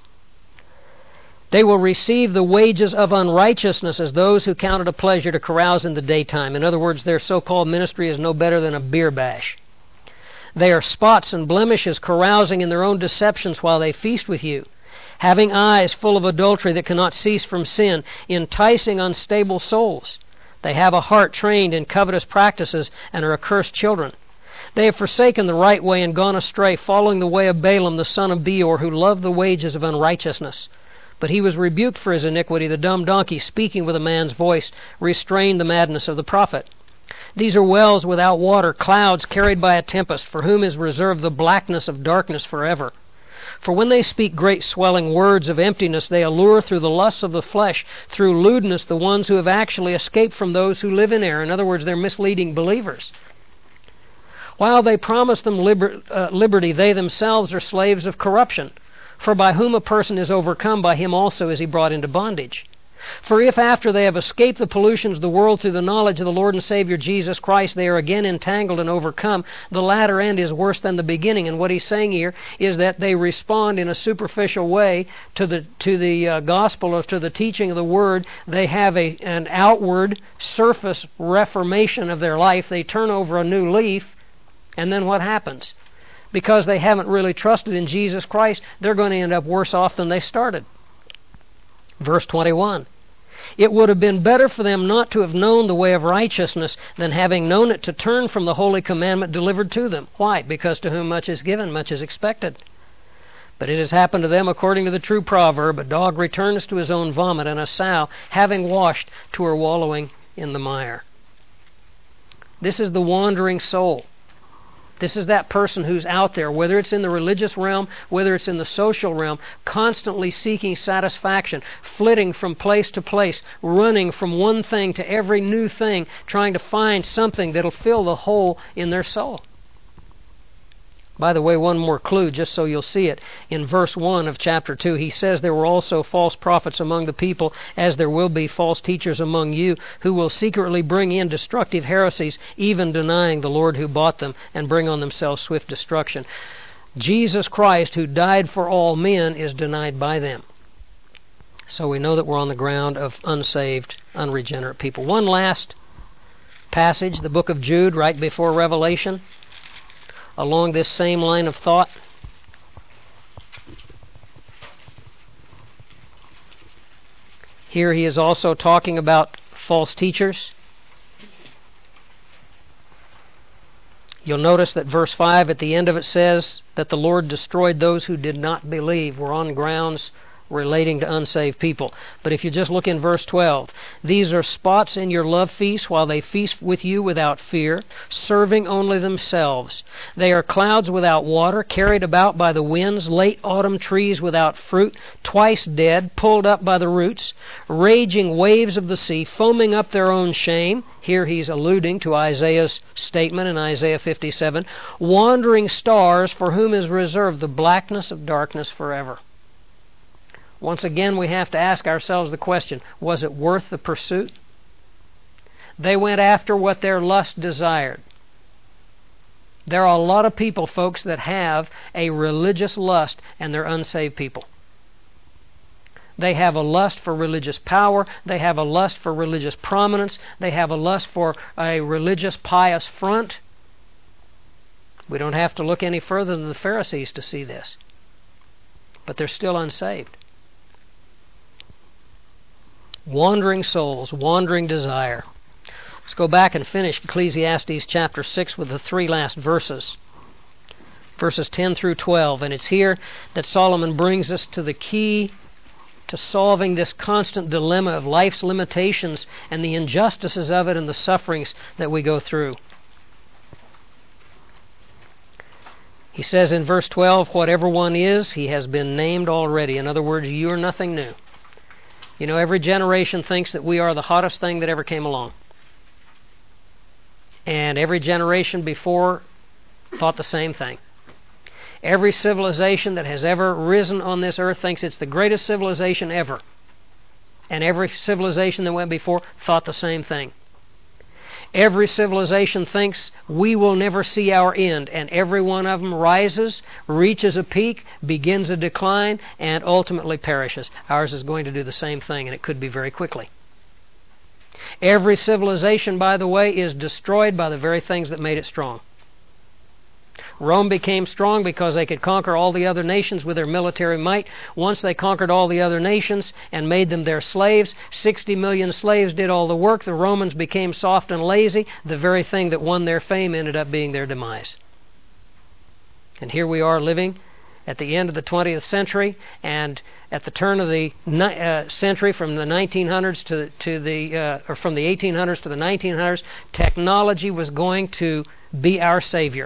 "They will receive the wages of unrighteousness as those who count it a pleasure to carouse in the daytime." In other words, their so-called ministry is no better than a beer bash. "They are spots and blemishes, carousing in their own deceptions while they feast with you, having eyes full of adultery that cannot cease from sin, enticing unstable souls. They have a heart trained in covetous practices and are accursed children. They have forsaken the right way and gone astray, following the way of Balaam the son of Beor, who loved the wages of unrighteousness. But he was rebuked for his iniquity. The dumb donkey, speaking with a man's voice, restrained the madness of the prophet. These are wells without water, clouds carried by a tempest, for whom is reserved the blackness of darkness forever. For when they speak great swelling words of emptiness, they allure through the lusts of the flesh, through lewdness, the ones who have actually escaped from those who live in error." In other words, they're misleading believers. "While they promise them liber- uh, liberty, they themselves are slaves of corruption. For by whom a person is overcome, by him also is he brought into bondage. For if after they have escaped the pollutions of the world through the knowledge of the Lord and Savior Jesus Christ, they are again entangled and overcome, the latter end is worse than the beginning." And what he's saying here is that they respond in a superficial way to the to the uh, gospel or to the teaching of the Word. They have a an outward surface reformation of their life. They turn over a new leaf, and then what happens? Because they haven't really trusted in Jesus Christ, they're going to end up worse off than they started. Verse twenty-one, "It would have been better for them not to have known the way of righteousness than having known it to turn from the holy commandment delivered to them." Why? Because to whom much is given, much is expected. "But it has happened to them according to the true proverb, a dog returns to his own vomit, and a sow, having washed, to her wallowing in the mire." This is the wandering soul. This is that person who's out there, whether it's in the religious realm, whether it's in the social realm, constantly seeking satisfaction, flitting from place to place, running from one thing to every new thing, trying to find something that'll fill the hole in their soul. By the way, one more clue, just so you'll see it. In verse one of chapter two, he says there were also false prophets among the people, as there will be false teachers among you, who will secretly bring in destructive heresies, even denying the Lord who bought them, and bring on themselves swift destruction. Jesus Christ, who died for all men, is denied by them. So we know that we're on the ground of unsaved, unregenerate people. One last passage, the book of Jude, right before Revelation, along this same line of thought. Here he is also talking about false teachers. You'll notice that verse five at the end of it says that the Lord destroyed those who did not believe. We're on grounds relating to unsaved people. But if you just look in verse twelve, "These are spots in your love feast while they feast with you without fear, serving only themselves. They are clouds without water, carried about by the winds, late autumn trees without fruit, twice dead, pulled up by the roots, raging waves of the sea, foaming up their own shame." Here he's alluding to Isaiah's statement in Isaiah fifty-seven, "wandering stars for whom is reserved the blackness of darkness forever." Once again, we have to ask ourselves the question, was it worth the pursuit? They went after what their lust desired. There are a lot of people, folks, that have a religious lust, and they're unsaved people. They have a lust for religious power. They have a lust for religious prominence. They have a lust for a religious, pious front. We don't have to look any further than the Pharisees to see this. But they're still unsaved. Wandering souls, wandering desire. Let's go back and finish Ecclesiastes chapter six with the three last verses. Verses ten through twelve. And it's here that Solomon brings us to the key to solving this constant dilemma of life's limitations and the injustices of it and the sufferings that we go through. He says in verse twelve, whatever one is, he has been named already. In other words, you are nothing new. You know, every generation thinks that we are the hottest thing that ever came along. And every generation before thought the same thing. Every civilization that has ever risen on this earth thinks it's the greatest civilization ever. And every civilization that went before thought the same thing. Every civilization thinks we will never see our end, and every one of them rises, reaches a peak, begins a decline, and ultimately perishes. Ours is going to do the same thing, and it could be very quickly. Every civilization, by the way, is destroyed by the very things that made it strong. Rome became strong because they could conquer all the other nations with their military might. Once they conquered all the other nations and made them their slaves, sixty million slaves did all the work. The Romans became soft and lazy. The very thing that won their fame ended up being their demise. And here we are living at the end of the twentieth century, and at the turn of the uh, century, from the nineteen hundreds to to the uh, or from the eighteen hundreds to the nineteen hundreds, technology was going to be our savior.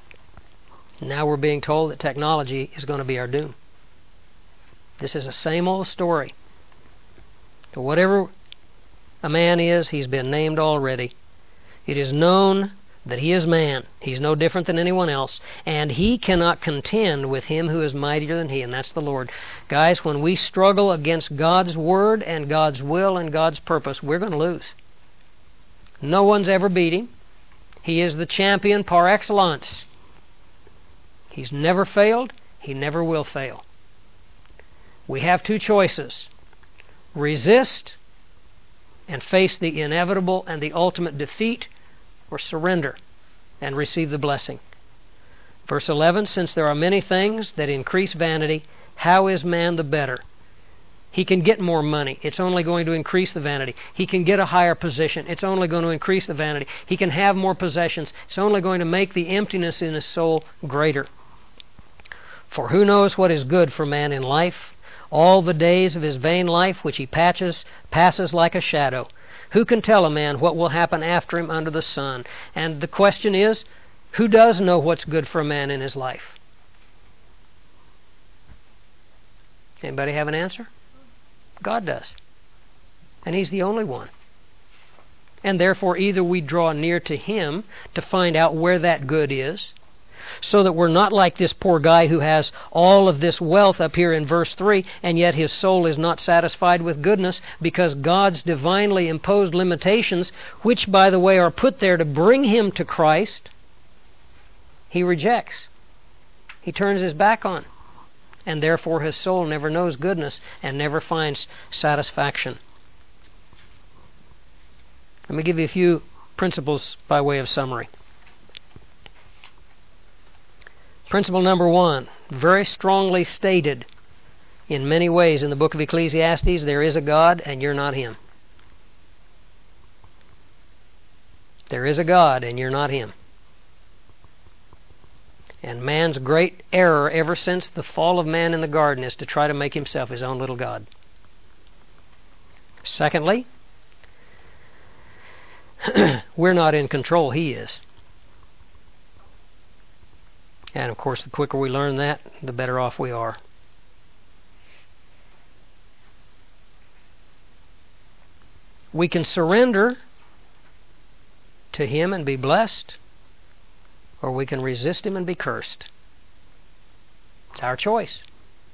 Now we're being told that technology is going to be our doom. This is the same old story. So whatever a man is, he's been named already. It is known that he is man. He's no different than anyone else. And he cannot contend with him who is mightier than he, and that's the Lord. Guys, when we struggle against God's word and God's will and God's purpose, we're going to lose. No one's ever beat him. He is the champion par excellence. He's never failed. He never will fail. We have two choices. Resist and face the inevitable and the ultimate defeat, or surrender and receive the blessing. Verse eleven, since there are many things that increase vanity, how is man the better? He can get more money. It's only going to increase the vanity. He can get a higher position. It's only going to increase the vanity. He can have more possessions. It's only going to make the emptiness in his soul greater. For who knows what is good for man in life? All the days of his vain life which he patches, passes like a shadow. Who can tell a man what will happen after him under the sun? And the question is, who does know what's good for a man in his life? Anybody have an answer? God does. And He's the only one. And therefore either we draw near to Him to find out where that good is, so that we're not like this poor guy who has all of this wealth up here in verse three, and yet his soul is not satisfied with goodness because God's divinely imposed limitations, which, by the way, are put there to bring him to Christ, he rejects. He turns his back on. And therefore his soul never knows goodness and never finds satisfaction. Let me give you a few principles by way of summary. Principle number one, very strongly stated in many ways in the book of Ecclesiastes, there is a God and you're not Him. There is a God and you're not Him. And man's great error ever since the fall of man in the garden is to try to make himself his own little God. Secondly, we're not in control, He is. And of course, the quicker we learn that, the better off we are. We can surrender to Him and be blessed, or we can resist Him and be cursed. It's our choice.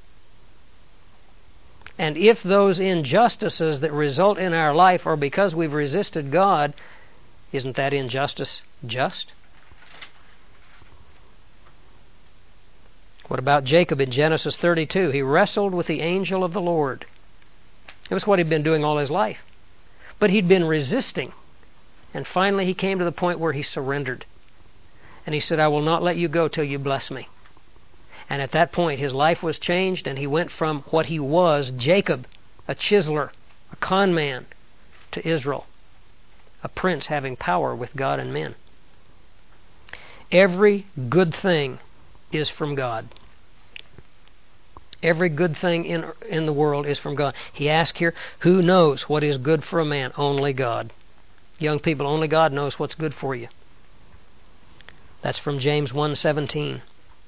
And if those injustices that result in our life are because we've resisted God, isn't that injustice just? What about Jacob in Genesis thirty-two? He wrestled with the angel of the Lord. It was what he'd been doing all his life. But he'd been resisting. And finally he came to the point where he surrendered. And he said, I will not let you go till you bless me. And at that point his life was changed, and he went from what he was, Jacob, a chiseler, a con man to Israel, a prince having power with God and men. Every good thing is from God. Every good thing in in the world is from God. He asks here, who knows what is good for a man? Only God. Young people, only God knows what's good for you. That's from James one seventeen.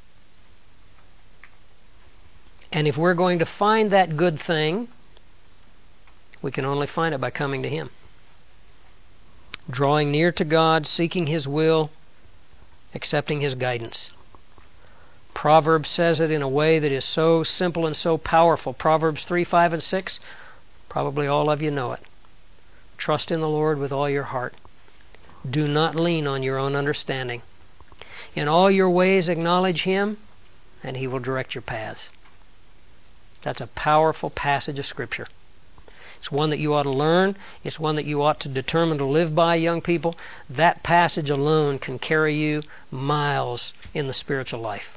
And if we're going to find that good thing, we can only find it by coming to Him. Drawing near to God, seeking His will, accepting His guidance. Proverbs says it in a way that is so simple and so powerful. Proverbs three, five, and six, probably all of you know it. Trust in the Lord with all your heart. Do not lean on your own understanding. In all your ways acknowledge Him, and He will direct your paths. That's a powerful passage of Scripture. It's one that you ought to learn. It's one that you ought to determine to live by, young people. That passage alone can carry you miles in the spiritual life.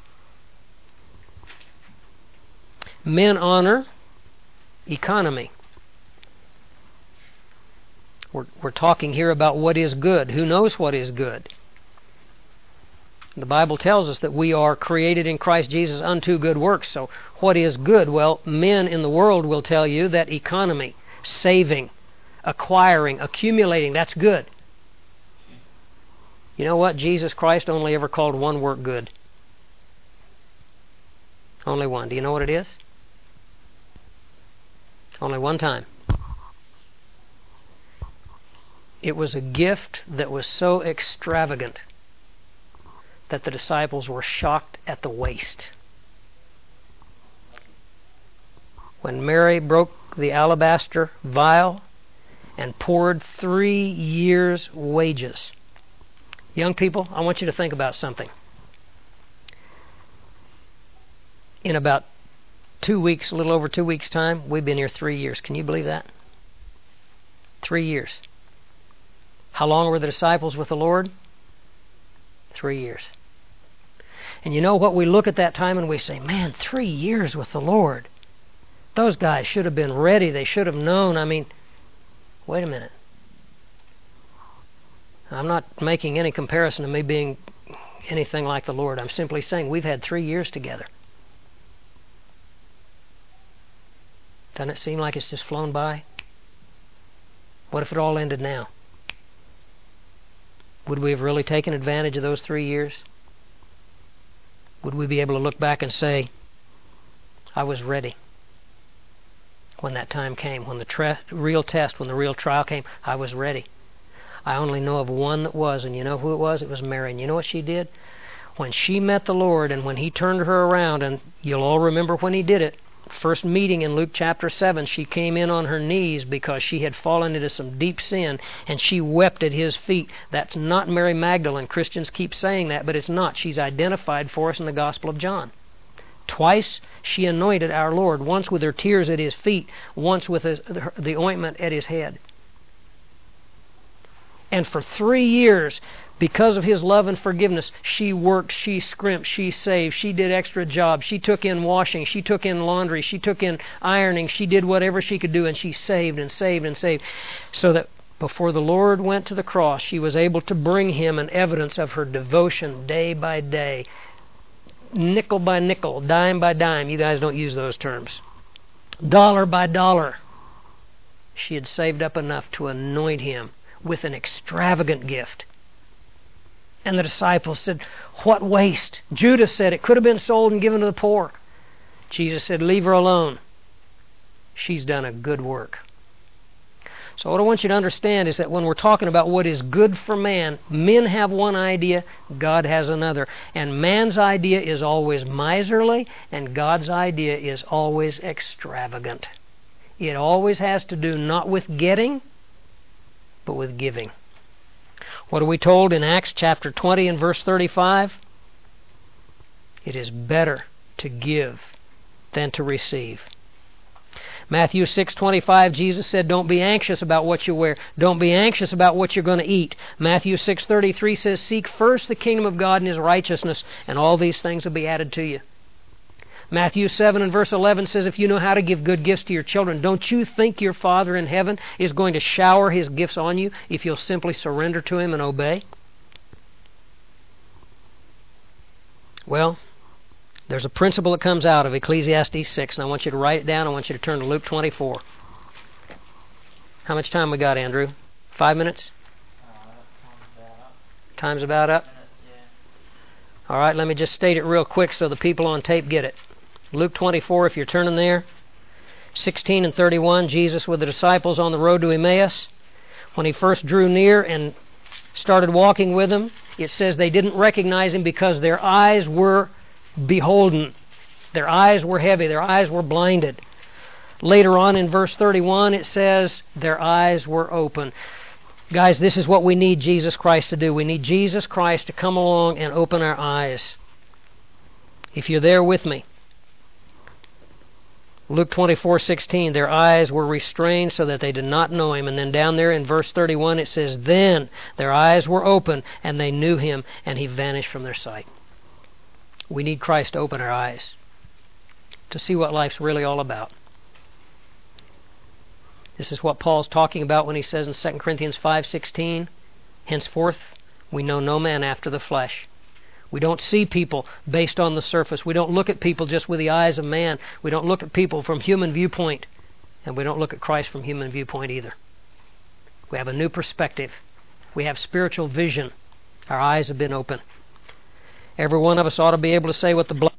Men honor economy. We're, we're talking here about what is good. Who knows what is good? The Bible tells us that we are created in Christ Jesus unto good works. So what is good? Well, men in the world will tell you that economy, saving, acquiring, accumulating, that's good. You know what? Jesus Christ only ever called one work good. Only one. Do you know what it is? Only one time. It was a gift that was so extravagant that the disciples were shocked at the waste. When Mary broke the alabaster vial and poured three years' wages. Young people, I want you to think about something. In about two weeks, a little over two weeks' time, we've been here three years. Can you believe that? Three years. How long were the disciples with the Lord? Three years. And you know what? We look at that time and we say, man, three years with the Lord. Those guys should have been ready. They should have known. I mean, wait a minute. I'm not making any comparison to me being anything like the Lord. I'm simply saying we've had three years together. Doesn't it seem like it's just flown by? What if it all ended now? Would we have really taken advantage of those three years? Would we be able to look back and say, I was ready when that time came, when the tre- real test, when the real trial came, I was ready. I only know of one that was, and you know who it was? It was Mary. And you know what she did? When she met the Lord and when He turned her around, and you'll all remember when He did it, first meeting in Luke chapter seven, she came in on her knees because she had fallen into some deep sin, and she wept at His feet. That's not Mary Magdalene. Christians keep saying that, but it's not. She's identified for us in the Gospel of John. Twice she anointed our Lord, once with her tears at His feet, once with his, the ointment at His head. And for three years, because of His love and forgiveness, she worked, she scrimped, she saved, she did extra jobs, she took in washing, she took in laundry, she took in ironing, she did whatever she could do, and she saved and saved and saved. So that before the Lord went to the cross, she was able to bring Him an evidence of her devotion day by day, nickel by nickel, dime by dime. You guys don't use those terms. Dollar by dollar. She had saved up enough to anoint Him with an extravagant gift. And the disciples said, what waste? Judas said it could have been sold and given to the poor. Jesus said, leave her alone. She's done a good work. So what I want you to understand is that when we're talking about what is good for man, men have one idea, God has another. And man's idea is always miserly, and God's idea is always extravagant. It always has to do not with getting, but with giving. What are we told in Acts chapter twenty and verse thirty-five? It is better to give than to receive. Matthew six twenty-five, Jesus said, don't be anxious about what you wear. Don't be anxious about what you're going to eat. Matthew six thirty-three says, seek first the kingdom of God and His righteousness, and all these things will be added to you. Matthew seven and verse eleven says, if you know how to give good gifts to your children, don't you think your Father in heaven is going to shower His gifts on you if you'll simply surrender to Him and obey? Well, there's a principle that comes out of Ecclesiastes six, and I want you to write it down. I want you to turn to Luke twenty-four. How much time we got, Andrew? Five minutes? Time's about up? All right, let me just state it real quick so the people on tape get it. Luke twenty-four, if you're turning there. sixteen and thirty-one, Jesus with the disciples on the road to Emmaus. When He first drew near and started walking with them, it says they didn't recognize Him because their eyes were beholden. Their eyes were heavy. Their eyes were blinded. Later on in verse thirty-one, it says their eyes were open. Guys, this is what we need Jesus Christ to do. We need Jesus Christ to come along and open our eyes. If you're there with me. Luke twenty-four sixteen, their eyes were restrained so that they did not know Him. And then down there in verse thirty-one it says, then their eyes were open and they knew Him and He vanished from their sight. We need Christ to open our eyes to see what life's really all about. This is what Paul's talking about when he says in Second Corinthians five sixteen, henceforth we know no man after the flesh. We don't see people based on the surface. We don't look at people just with the eyes of man. We don't look at people from human viewpoint. And we don't look at Christ from human viewpoint either. We have a new perspective. We have spiritual vision. Our eyes have been opened. Every one of us ought to be able to say with the blood